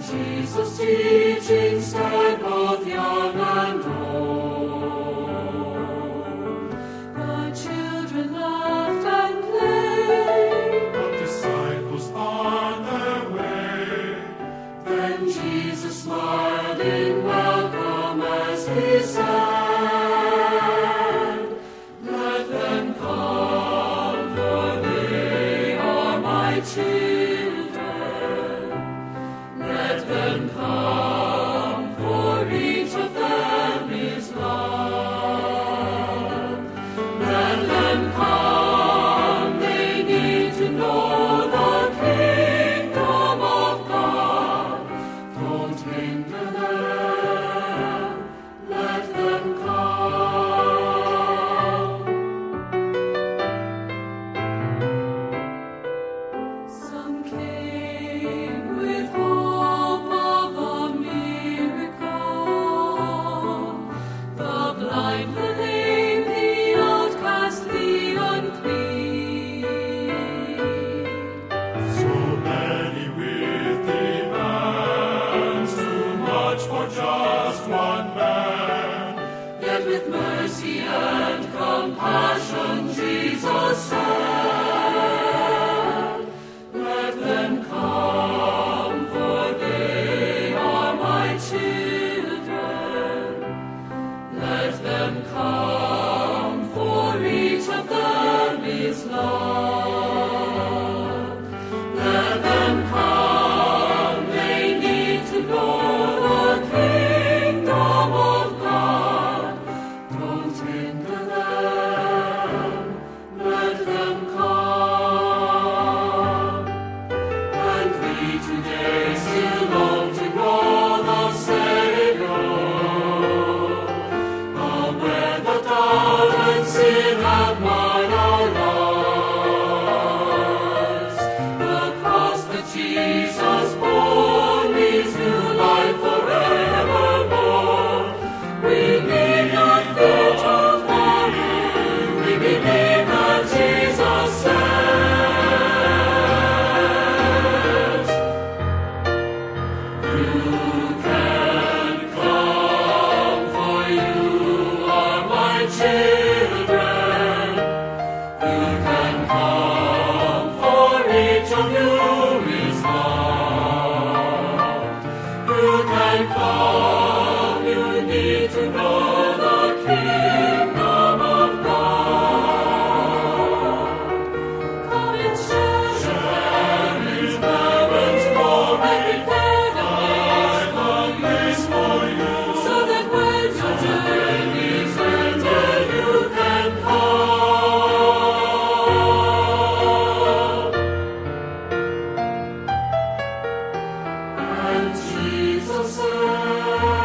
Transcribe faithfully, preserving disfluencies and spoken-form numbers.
Jesus' teaching stirred both young and old. The children laughed and played, the disciples on their way. Then Jesus smiled in welcome as he said, "Let them come, for they are my children. Let them come, for each of them is loved. Let them come, they need to know the kingdom of God. Don't hinder them, let them come." Some came with hope of a miracle. The blind, the lame, the outcast, the unclean. So many with demands, too much for just one man. Yet with mercy and compassion, Jesus said, "Let them come, for they are my children. Let them come, for each of them is loved. Let them come, they need to know the kingdom of God. Don't hinder them, let them come." And we today still long to know the Savior, aware that doubt and sin have marred our lives. The cross that Jesus bore means new life forevermore. We need not fear to follow, we believe that Jesus says, "You can come, for you are my children. You can come, for each of you is loved. You can come, you need to know the kingdom of God. Come and share, share His heaven's glory, prepare the place for you, so that when your journey's ended, you can come." And Jesus said,